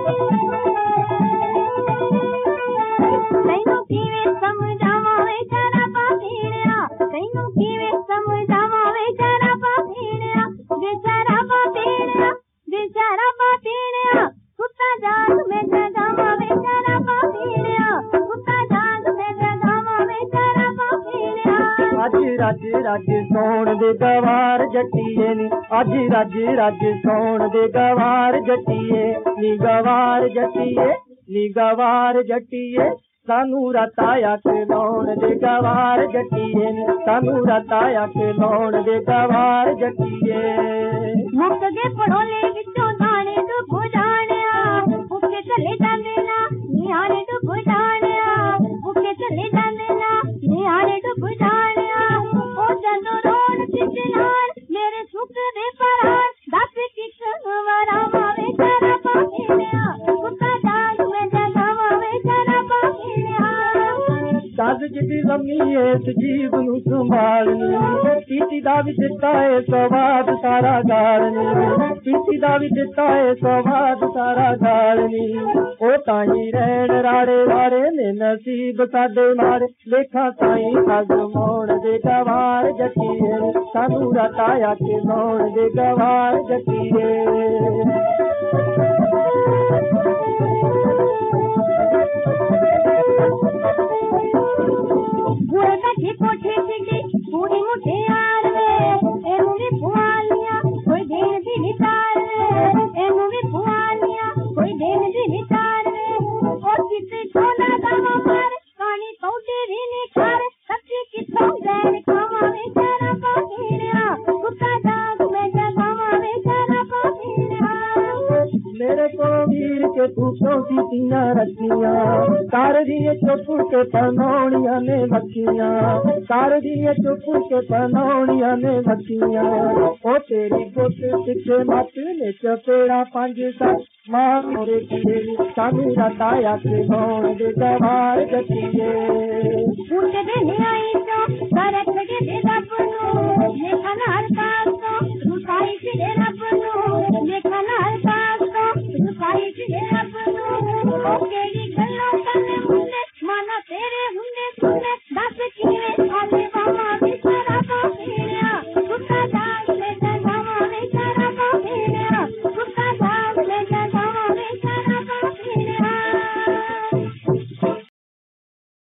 रज रज सोण दे गवार जट्टिए नी अज रज रज सोण दे गवार जट्टिए नी गवार जट्टिए नी गवार जट्टिए सानू रताया खिलौण दे गवार जट्टिए नी सानू रताया खिलौण दे गवार जट्टिए मुक गए पड़ोले विचों दाने डुब जाणिया मुके चले जांदे ना निहारे डुब जाणिया मुके चले जांदे ना निहारे डुब जाणिया ओ जदों रोण चिचलार मेरे सुख दे परार दस किक वरावा वे तेरा पाखिया कुत्ता जाग में जगावा वे तेरा पाखिया दस जिदी लम्मी इस जीव नू संभालनी पीती दा भी दिता है स्वाद सारा गालनी पीती दा भी दिता है स्वाद सारा गालनी ओ ताई रहन राड़े वारे ने नसीब साडे मारे लेखा ताई अजमाउण दे गवार जट्टिए सानू रताया खिलौण दे गवार जट्टिए कोठी सिटी पूरी मुठे यार वे ए मुवी पुआलिया कोई देन दी नितार वे ए मुवी पुआलिया कोई देन दी नितार वे ओ किसे सोना गावा मार कानी कौटे री निखार सच्ची किथों दैन खावा वे तेरा पाखिया कुत्ता जाग में जगावा वे तेरा पाखिया मेरे को वीर के तू क्यों सीतियां रखियां सार दिए चुप के पनौड़ियां ने मक्खियां सार दिए चुप के पनौड़ियां ने मक्खियां ओ तेरी गुट सिखे मत ने चपेड़ा पंज सत मां मोरे किए सानू रताया खिलौण दे गवार जट्टिए उठ दे न्याई तो करक के दे दपनो